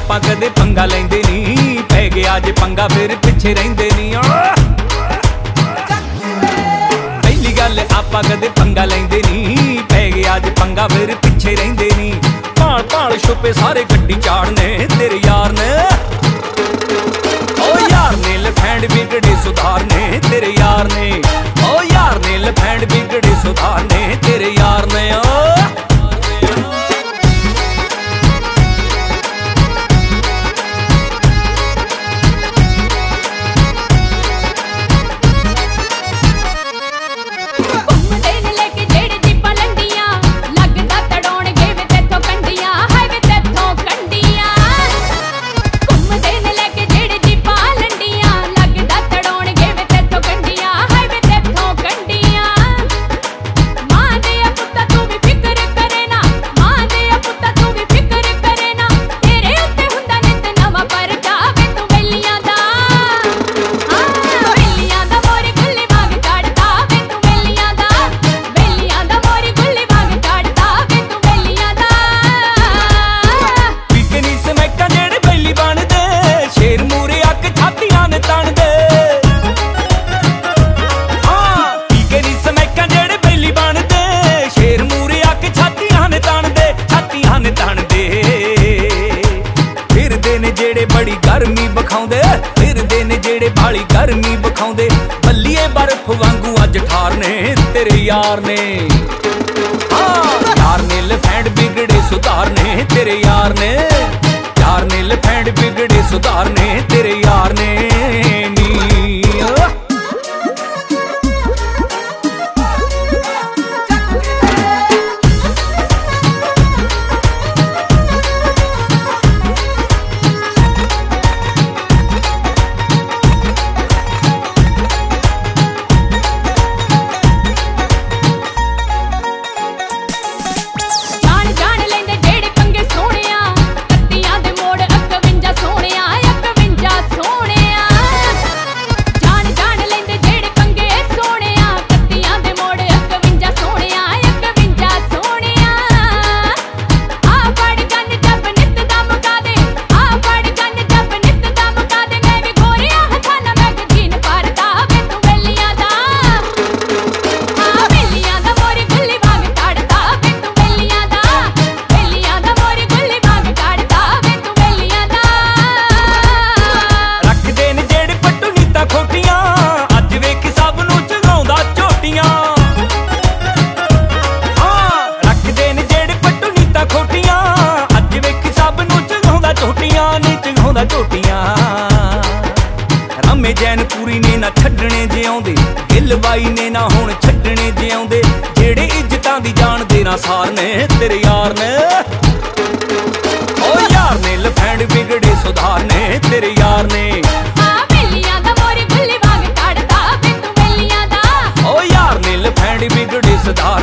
आपां कदे पंगा लैंदे नी, पै गया जे पंगा फिर पिछे रहिंदे नी। पहली गल आपां कदे पंगा लैंदे नी, पै गया जे पंगा फिर पिछे रहिंदे नी। भाल भाल छुपे सारे गड्डी चाड़ने तेरे यार ने, ओ यार ने लफैंड बिगड़े सुधारने तेरे यार ने, ओ यार ने लफैंड बिगड़े सुधारने तेरे यार ने। बड़ी गर्मी बखाउंदे फिरदे ने जेड़े बाली गर्मी बखाउंदे, बल्लीए बर्फ वांगू अज ठारने तेरे यार ने। यार ने लफैंड बिगड़े सुधारने तेरे यार ने, यार ने लफैंड बिगड़े सुधारने तेरे यार ने नी। रामे जैनपुरी ने ना छड्डने जे आउंदे, गिलबाई ने ना हुण छड्डने जे आउंदे, जेड़े इज्जतां दी जानदे ना सार ने तेरे यार ने। ओ यार ने लफैंड बिगड़े सुधारने तेरे यार ने, ओ यार ने लफैंड बिगड़े सुधार